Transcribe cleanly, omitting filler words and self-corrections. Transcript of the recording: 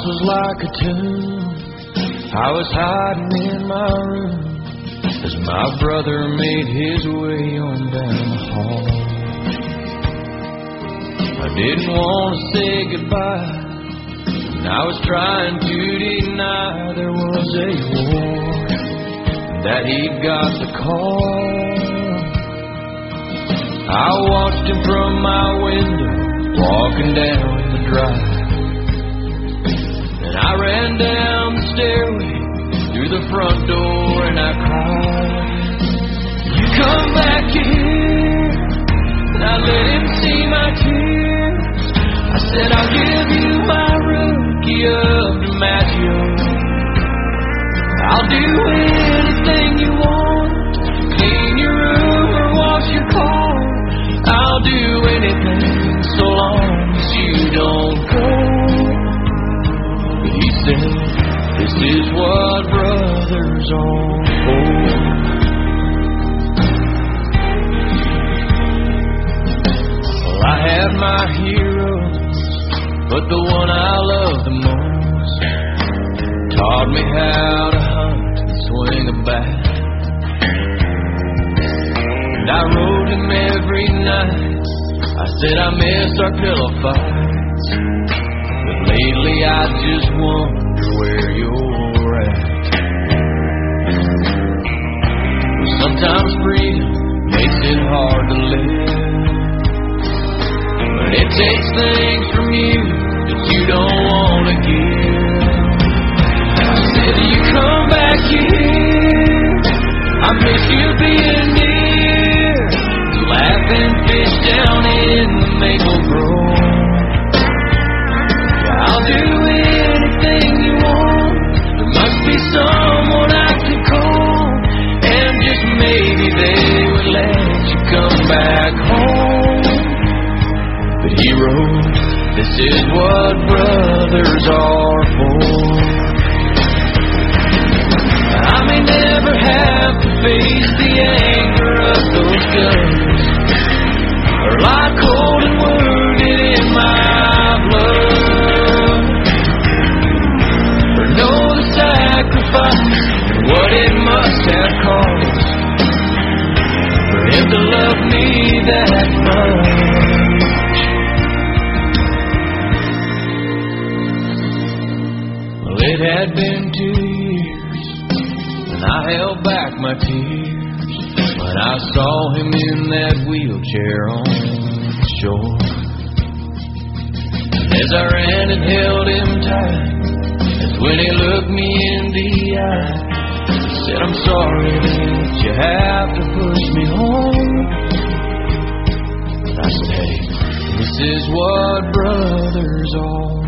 was like a tomb. I was hiding in my room as my brother made his way on down the hall. I didn't want to say goodbye, and I was trying to deny there was a war, that he'd got the call. I watched him from my window, walking down the drive, and I ran down the stairway through the front door and I cried, "You come back here." And I let him see my tears. I said, "I'll give you my rookie of DiMaggio. I'll do anything you want, clean your room or wash your car. I'll do anything so long as you don't go." But he said, "This is what brothers are for." Well, I had my heroes, but the one I loved the most taught me how to hunt and swing a bat. And I rode him every night. I said I miss our pillow fights, but lately I just wonder where you're at. Well, sometimes freedom makes it hard to live, but it takes things from you that you don't want to give. I said, "You come back here, I miss you being near, laughing fish down in the maple grove. Yeah, I'll do anything you want, there must be someone I can call, and just maybe they would let you come back home." But he wrote, "This is what brothers are for." I may never have to face the anger of those guns, or lie cold and wounded in my blood, or know the sacrifice and what it must have cost for him to love me that much. Well, it had been 2 years, and I held back my tears when I saw him in that wheelchair on the shore. And as I ran and held him tight, that's when he looked me in the eye. He said, "I'm sorry that you have to push me home." And I said, "Hey, this is what brothers are